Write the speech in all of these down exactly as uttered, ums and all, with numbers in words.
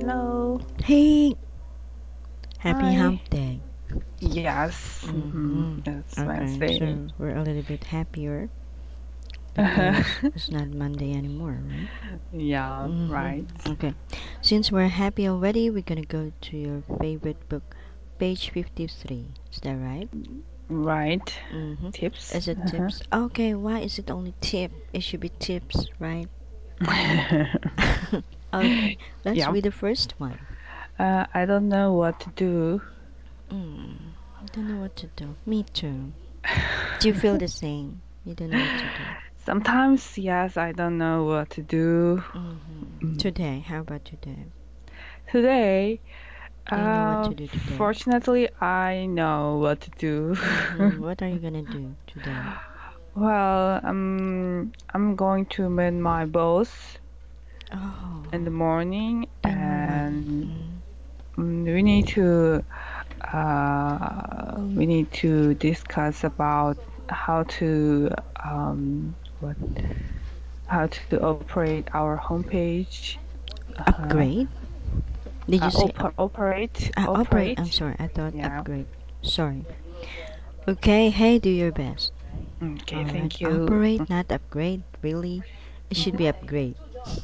Hello. Hey, happy Hi. hump day. Yes. hmm Mm-hmm. It's Okay, Wednesday. so we're a little bit happier because it's not Monday anymore, right? Yeah, Mm-hmm. right. Okay, since we're happy already, we're gonna go to your favorite book, page fifty-three. Is that right? Right. Mm-hmm. Tips. Is it Uh-huh. tips? Okay, why is it only tip? It should be tips, right? Okay, let's Yeah. read the first one. Uh, I don't know what to do. Mm, I don't know what to do. Me too. Do you feel the same? You don't know what to do. Sometimes, yes, I don't know what to do. Hmm. Mm. Today, how about today? Today, Do you know what uh, to do today? fortunately, I know what to do. Hmm. What are you gonna do today? Well, um, I'm going to meet my boss Oh, in the morning, in the morning. and Mm. mm, we need to uh, we need to discuss about how to um, what how to operate our homepage. Uh, Upgrade? Did uh, you say up, op- operate uh, operate? I'm operate. sorry, I thought Yeah. upgrade. Sorry. Okay, hey, do your best. Okay. Alright, Thank you. operate, not upgrade. Really? It should be upgrade.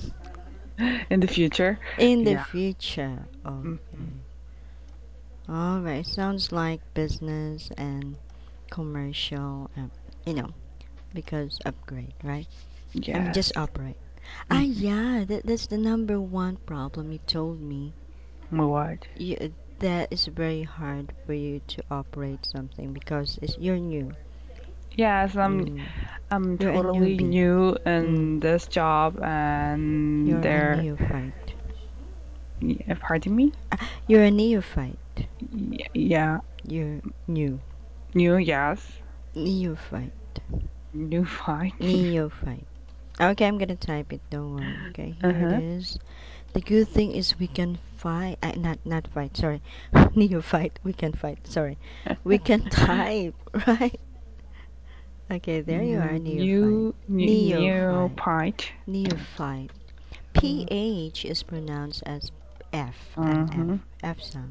In the future. In the Yeah. future. Mhm. Okay. Alright, sounds like business and commercial, um, you know, because upgrade, right? I mean, just Yes. operate. Ah, Mhm. yeah, that, that's the number one problem you told me. What? You, that is very hard for you to operate something because it's, you're new. Yes. I'm Mm, I'm you're a totally newbie. new in Mm, this job, and you're a there. neophyte. Yeah, pardon me. Ah, you're a neophyte. Y- Yeah. You're new. New. Yes. Neophyte. New fight. Neophyte. Okay, I'm gonna type it. Don't worry. Okay, here it Uh-huh. is. The good thing is we can fight. Uh, not not fight. Sorry, neophyte. We can fight. Sorry, we can type. Right. Okay, there you are. Neophyte. New, new, new Neophyte. part. Neophyte. P H is pronounced as F. An F. Mm-hmm. F sound.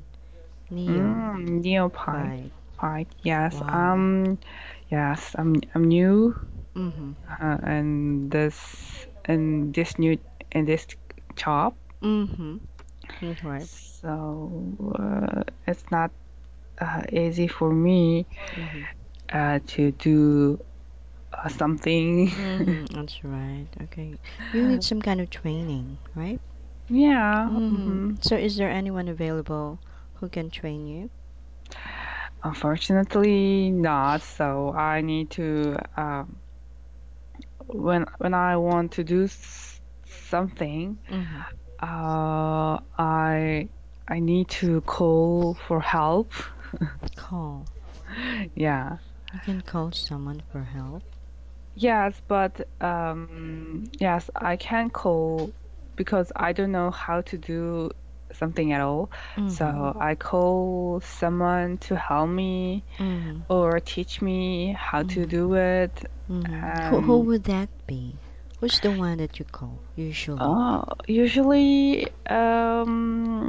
Mm, new part. Neophyte. Part. Yes. Wow. Um. Yes. I'm. I'm new. Mm-hmm. Uh, and this. And this new. In this job. Mm-hmm. That's right. So uh, it's not uh, easy for me Mm-hmm. uh, to do uh, something. Mm-hmm. That's right. Okay. You need some kind of training, right? Yeah. Mm-hmm. hmm So is there anyone available who can train you? Unfortunately, not. So I need to um, when when I want to do s- something, Mm-hmm. uh, I I need to call for help. Call. Yeah. You can call someone for help. Yes, but um, yes, I can call because I don't know how to do something at all. Mm-hmm. So I call someone to help me Mm-hmm. or teach me how to Mm-hmm. do it. Mm-hmm. Who, who And would that be? Who's the one that you call usually? uh, usually, um,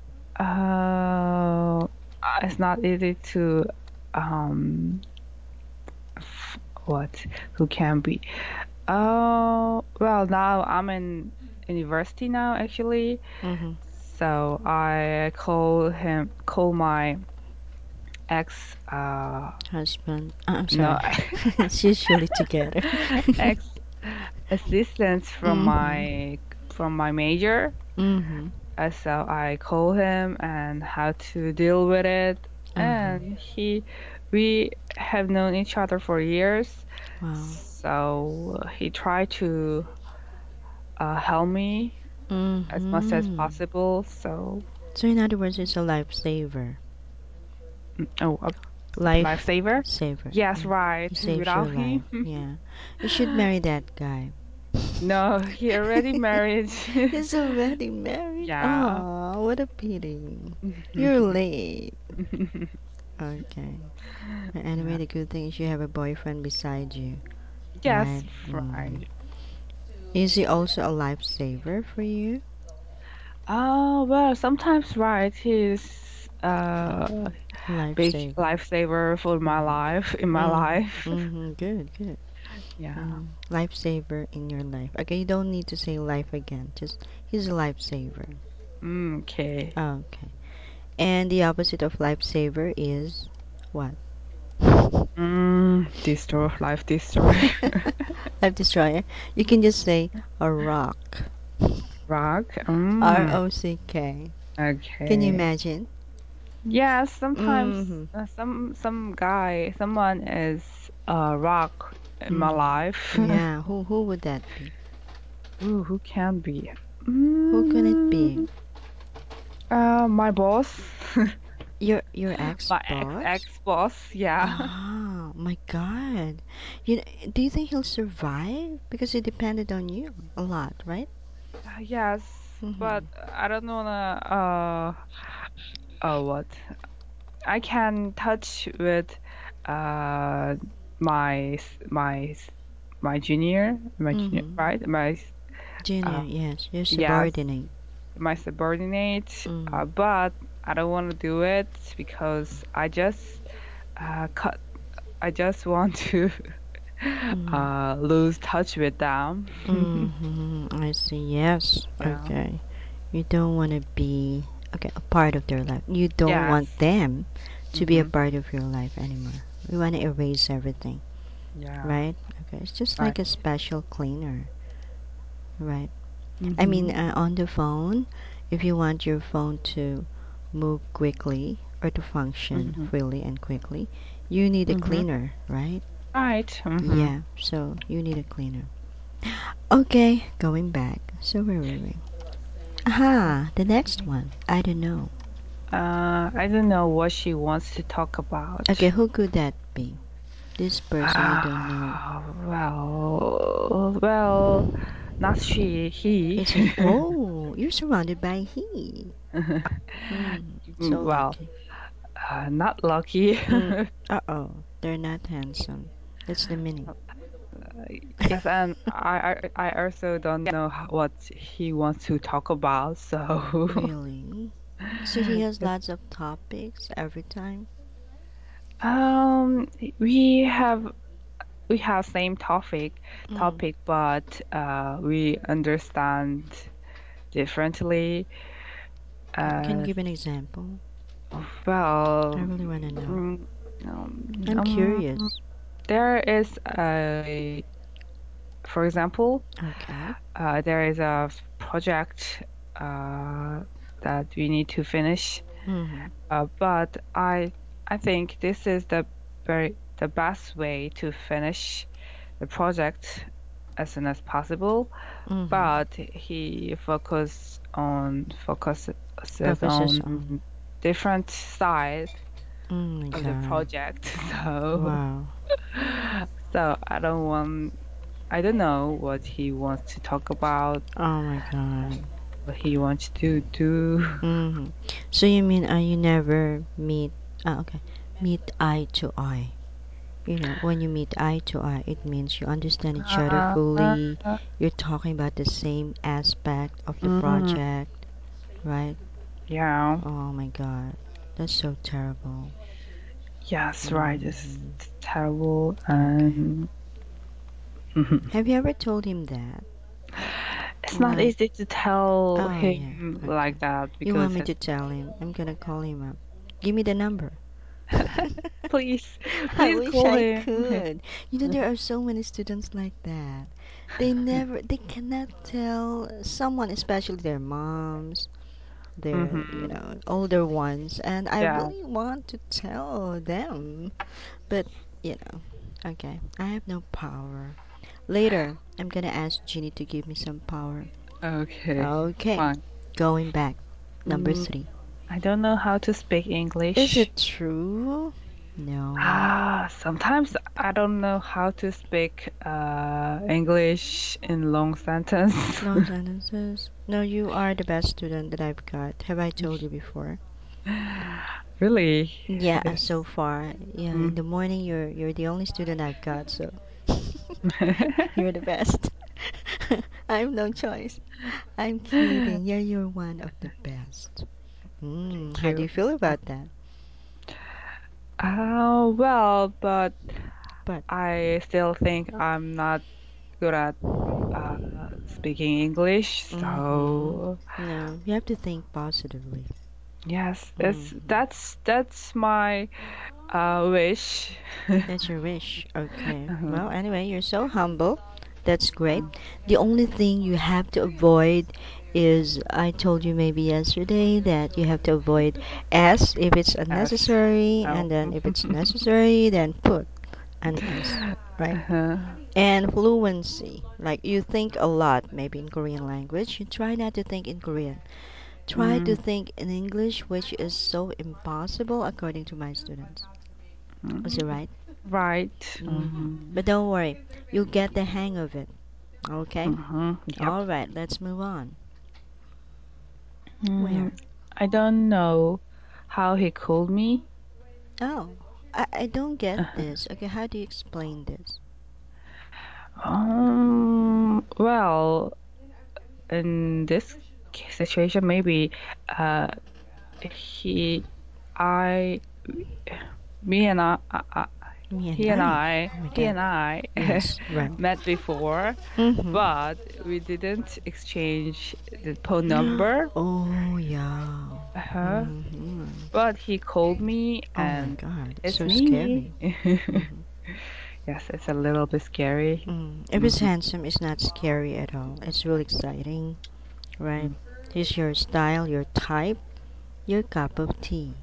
uh, it's not easy to um, f- what who can be. Oh, well, now I'm in university now, actually. Mm-hmm. So I call him, call my ex, uh, Husband. Uh, I'm no, sorry. It's usually together. ex assistants from Mm-hmm. my from my major. Mm-hmm. Uh, so I call him and how to deal with it. Uh-huh. And he, we have known each other for years. Wow. So he tried to uh, help me as much as Mm-hmm. possible. So, So in other words, it's a lifesaver. mm, oh, a Life lifesaver? saver. Yes, Yeah. right. He saves your Without life. him, Yeah. You should marry that guy. no, he already married. He's already married. Yeah. Oh, what a pity. You're late. Okay. But anyway, Yeah. the good thing is you have a boyfriend beside you, Yes, right? Mm. right. Is he also a lifesaver for you? Oh, Oh well, sometimes right, he's a big Lifesaver. lifesaver for my Mm-hmm. life in my Mm-hmm. life. Mm-hmm. Good, good. Yeah. Mm. Lifesaver in your life. Okay, you don't need to say life again. Just he's a lifesaver. Mm, okay. Okay. And the opposite of lifesaver is what? Mm, destroy life destroy. Life destroyer. You can just say a rock. Rock. R Mm, O C K. Can you okay. imagine? Yeah, sometimes Mm-hmm. uh, some some guy, someone is a rock in my Mm-hmm. life. Yeah, who who would that be? Ooh, who can be? Who can it be? Mm, uh, my boss, Your your ex my ex boss? ex boss. Yeah. Oh my God! You know, do you think he'll survive? Because he depended on you a lot, right? Uh, yes, but Mm-hmm. I don't wanna. Uh, oh, what? I can touch with uh my s- my s- my junior, my junior, Mm-hmm. right? My s- Junior, uh yes, your yes, subordinate. my subordinate. Mm. Uh, but I don't want to do it because I just uh cut. I just want to Mm. uh lose touch with them. Mm-hmm. I see. Yes. Yeah. Okay. You don't want to be okay a part of their life. You don't Yes. want them to be a Mm-hmm. part of your life anymore. You want to erase everything, Yeah. right? Okay. It's just Right. like a special cleaner, right? I mean, Mm-hmm. uh, on the phone, if you want your phone to move quickly or to function Mm-hmm. freely and quickly, you need a Mm-hmm. cleaner, right? Right. Mm-hmm. Yeah, so you need a cleaner. Okay, going back. So where were we? Aha, the next one. I don't know. Uh, I don't know what she wants to talk about. Okay, who could that be? This person you don't know. Ah, well, well, not she, he. It's he. Oh, you're surrounded by he. Mm, so Well, lucky. uh, not lucky. Mm, uh oh, they're not handsome. That's the meaning. Yes, and I, I, I also don't know how, what he wants to talk about. So, Really? So he has lots of topics every time? um, we have we have same topic Mm. topic, but uh, we understand differently. Can you Uh, give an example? I well, really want to know. mm, um, I'm um, curious. there is a, for example, Okay. uh, there is a project uh, that we need to finish, Mm-hmm. uh, but I I think this is the very the best way to finish the project as soon as possible. Mm-hmm. But he focus on focuses Focuses on. on different side Oh my of the god. project. So Wow. so I don't want I don't know what he wants to talk about, Oh my god. what he wants to do. Mm-hmm. So you mean uh, you never meet? Ah, okay. Meet eye to eye. You know, when you meet eye to eye, it means you understand each other Uh, fully. You're talking about the same aspect of the mm, project, right? yeah. Oh my god. That's so terrible. Yes, right. It's Hmm. terrible Okay. and Have you ever told him that? it's not Like, easy to tell oh yeah, him okay. like that You want because me it's to tell him? I'm gonna call him up. Give me the number. please, I please wish call I him. could. You know, there are so many students like that. They never, they cannot tell someone, especially their moms, their, you Mm-hmm. know, older ones. And I Yeah. really want to tell them. But, you know, okay, I have no power. Later, I'm gonna ask Jeannie to give me some power. Okay. Okay, Fine. going back. Number Mm, three. I don't know how to speak Is English. it true? No. Ah, sometimes I don't know how to speak uh English in long sentence. Long sentences. No, you are the best student that I've got. Have I told you before? Really? Yeah, uh, so far. Yeah, in Mm. the morning you're you're the only student I've got, so you're the best. I have no choice. I'm kidding. Yeah, you're one of the best. Mm, Thank how do you. you feel about that? Uh, well, but But I still think I'm not good at uh, speaking English. mm-hmm. So No, you have to think positively. yes, it's Mm-hmm. that's that's my uh, wish. That's your wish. Okay. Well, Mhm. anyway, you're so humble. That's great. The only thing you have to avoid is I told you maybe yesterday that you have to avoid S if it's Yes. unnecessary, Oh. and then if it's necessary, then put an S, right? Uh-huh. And fluency, like you think a lot maybe in Korean language, you try not to think in Korean. Try to Mm, think in English, which is so impossible according to my students. Is it mm, right? right. Hmm. Mm-hmm. But don't worry, you'll get the hang of it. Okay? Mm-hmm. Yep. All right, let's move on. Mm, Where? I don't know how he called me. Oh, I, I don't get this. Okay, how do you explain this? Um, well, in this ca- situation, maybe uh, he, I, me and I, I, I- Me and he and I. I, Oh my he god. and I Yes, right. met before, Mm-hmm. but we didn't exchange the phone number. Oh, yeah. Uh-huh. Mm-hmm. But he called me Oh my and god, it's it's so me. scary. Mm-hmm. Yes, it's a little bit scary. Mm. If it's Hmm. handsome, it's not scary at all. It's really exciting, right? Mm. He's your style, your type, your cup of tea.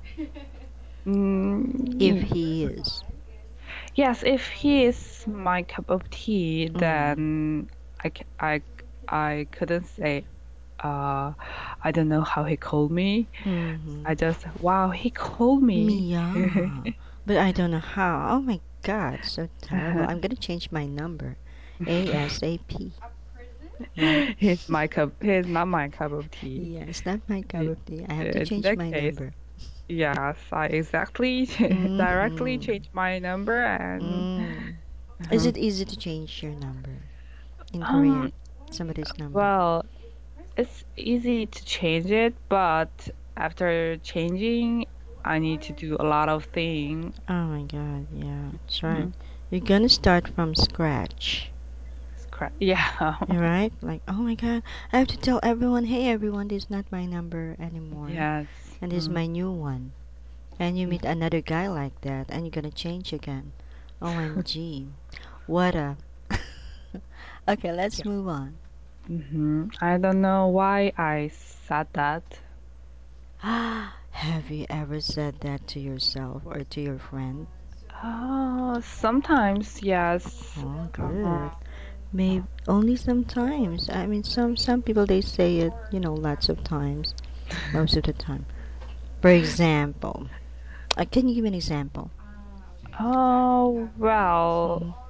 If Mm, he is. yes, if he is my cup of tea, Mm. then I, c- I, I couldn't say, uh, I don't know how he called me. Mm-hmm. I just, wow, he called me. Mia. But I don't know how. Oh my god, so terrible. I'm gonna change my number. ASAP. Right? He's my cup, he's not my cup of tea. Yeah, it's not my cup I- of tea. I have to In change that my case, number. yes, I exactly directly Mm-hmm. changed my number and Mm. Is uh it easy to change your number in um Korean? Somebody's number. well, it's easy to change it, but after changing, I need to do a lot of things. Oh my god, yeah, that's right. Mm, You're gonna start from scratch. scra- Yeah. Right? Like, oh my god, I have to tell everyone, hey everyone, this is not my number anymore. Yes. And this is Mm, my new one. And you mm, meet another guy like that, and you're gonna change again. O M G. What a. Okay, let's yeah. move on. Hmm. I don't know why I said that. Have you ever said that to yourself or to your friend? Uh, sometimes, yes. Oh, Uh, good. Maybe only sometimes. I mean, some some people they say it, you know, lots of times, most of the time. For example, uh, can you give me an example? oh, well, Mm-hmm.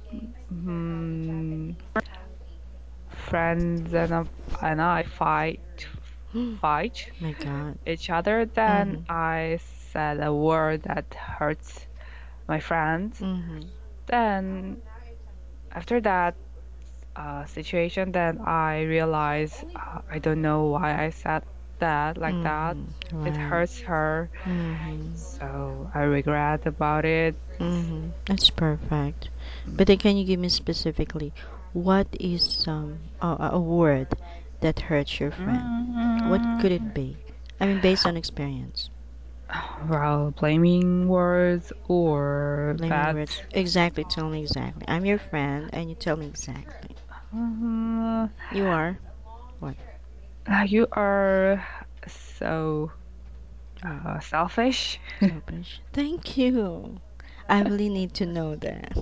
hmm, friends and, uh, and I fight fight My God. each other, then Mm-hmm. I said a word that hurts my friends. Mm-hmm. Then after that uh, situation, then I realize uh, I don't know why I said that like that. Mm-hmm. It Right. hurts her, Mm-hmm. so I regret about it. Mm-hmm. That's perfect. But then, can you give me specifically what is um a, a word that hurts your friend? What could it Mm, be? I mean, based on experience. well, blaming words or Blaming bad. words. Exactly. Tell me exactly. I'm your friend, and you tell me exactly. Uh, You are what? you are so What? uh, selfish. Selfish. Thank you. I really need to know that.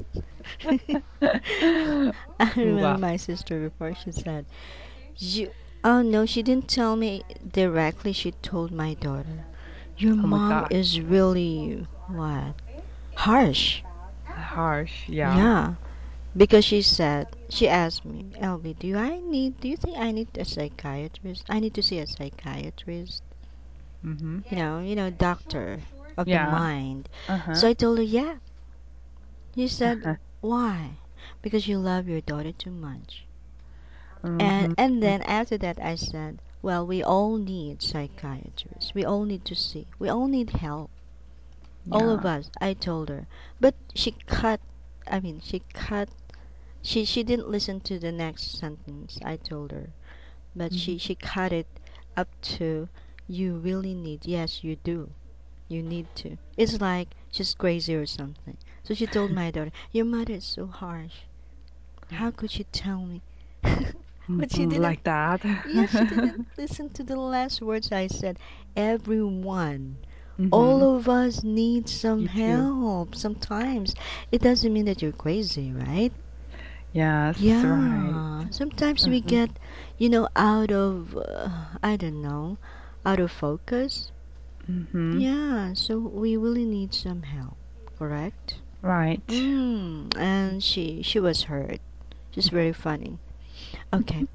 I remember Wow. my sister before she said, "You." Oh no, she didn't tell me directly. She told my daughter, "Your Oh my mom God. is really what? Harsh." Harsh. Yeah. Yeah, because she said she asked me, "L B, do I need? Do you think I need a psychiatrist? I need to see a psychiatrist. Mm-hmm. You know, you know, doctor of the Yeah. mind." Uh-huh. So I told her, "Yeah." She said, "Why?" Because you love your daughter too much. And Mhm. and then after that I said, well, we all need psychiatrists. We all need to see. We all need help. All of Yeah. us, I told her. But she cut I mean, she cut she she didn't listen to the next sentence I told her. But she Mhm. she cut it up to, you really need. Yes, you do. You need to. It's like she's crazy or something. So she told my daughter, your mother is so harsh. How could she tell me? But she Mhm. didn't. Like that. Yes, she didn't listen to the last words I said. Everyone, all Mhm. of us need some You too. help sometimes. It doesn't mean that you're crazy, right? Yes, right. Yeah, sometimes we Mhm. get, you know, out of, uh, I don't know, out of focus. Mhm. Yeah, so we really need some help, correct? Right. Mm, and she she was hurt. She's very funny. Okay.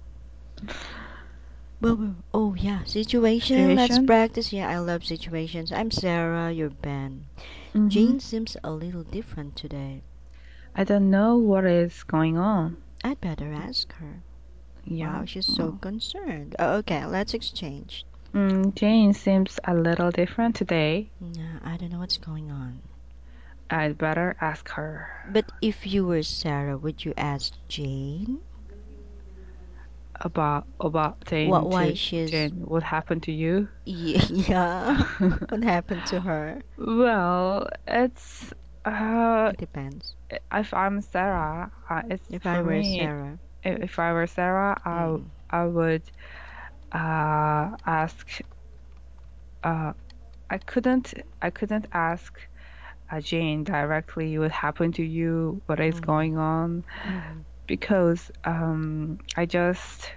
Well, well, oh yeah, situation. Let's Situation. practice. Yeah, I love situations. I'm Sarah, you're Ben. Mhm. Jane seems a little different today. I don't know what is going on. I'd better ask her. Yeah. Wow, she's so Mm, concerned. Oh, okay, let's exchange. Mm, Jane seems a little different today. Yeah, I don't know what's going on. I'd better ask her But if you were Sarah, would you ask Jane? about about What? Jane Why to she's? Jane. What happened to you? Yeah. What happened to her? Well, it's uh, It depends. if I'm Sarah, uh, it's If I for were me. Sarah. i- If I were Sarah, I Mm. I would uh ask. Uh, I couldn't I couldn't ask uh, Jane directly what happened to you, what is Mhm. going on, Mhm. because um I just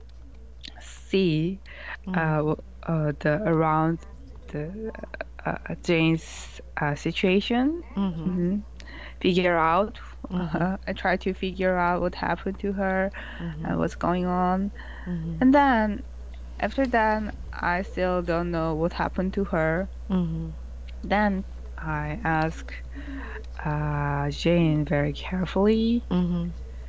see Mhm. uh, uh the around the uh, uh, Jane's uh, situation. Mhm. hmm Figure out. Mhm. Uh, I try to figure out what happened to her and Mhm. what's going on, Mhm. and then after that, I still don't know what happened to her. Mhm. Then I ask uh, Jane very carefully. Mhm.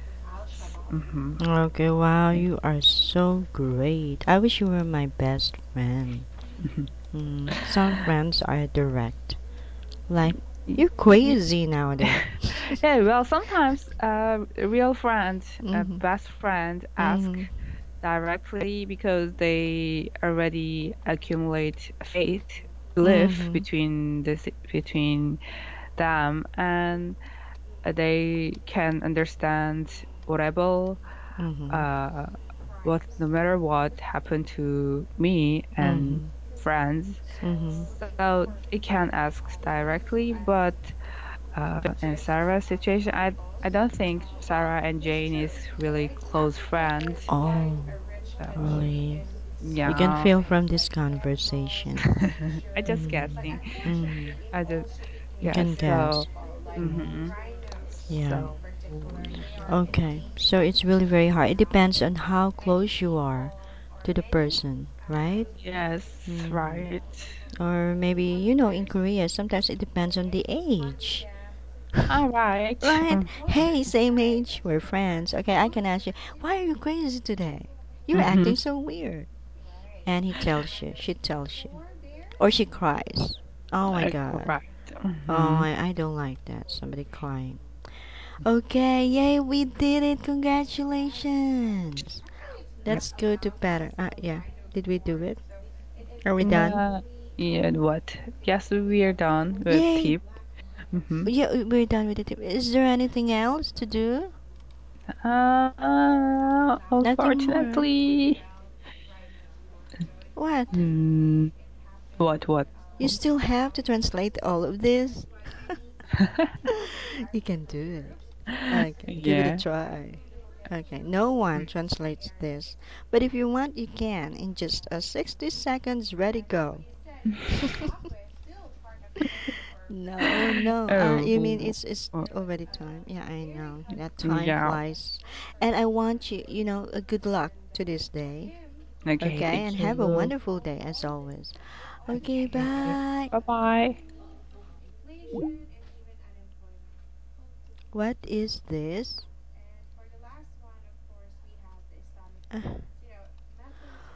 hmm Okay, wow, you are so great. I wish you were my best friend. Mm, some friends are direct. Like, you're crazy nowadays. Yeah, well, sometimes uh, a real friend, a Mhm. best friend, ask Mhm. directly because they already accumulate faith, belief Mhm. between this between them, and they can understand whatever, Mhm. uh, what no matter what happened to me and Mhm. friends. Mhm. So they can ask directly, but uh, in Sarah's situation, I I don't think Sarah and Jane is really close friends. Oh, So really? You can yeah, feel from this conversation. I just Mhm. guessing. Mhm. I just You yeah. can So guess. Mhm. hmm Yeah. so Okay. So it's really very hard. It depends on how close you are to the person, right? yes, Mm. right. Or maybe, you know, in Korea, sometimes it depends on the age. All right. Right? Mm. Hey, same age, we're friends. Okay, I can ask you, why are you crazy today? You're Mm-hmm. acting so weird. And he tells you, she tells you. Or she cries. Oh my Like, god. right. Oh, Mm-hmm. I, I don't like that. Somebody crying. Okay, yay, we did it. Congratulations. Yeah. Let's go to pattern. Uh, yeah. Did we do it? Are we done? Yeah. Yeah. What? Yes, we are done with Yay. tip. Mm-hmm. Yeah, we're done with it. Is there anything else to do? Uh, Nothing more, right? unfortunately. What? Mm, what? What? You still have to translate all of this? You can do it. Okay, give it a Yeah. try. Okay, no one translates this. But if you want, you can. In just a sixty seconds, ready, go. No, no. Uh, you mean Oh. it's it's uh, already time? Yeah, I know. That time Yeah. flies. And I want you, you know, a good luck to this day. Okay. Okay, and Thank have a you. wonderful day as always. Okay, Okay. bye. Bye bye. What is this? Uh,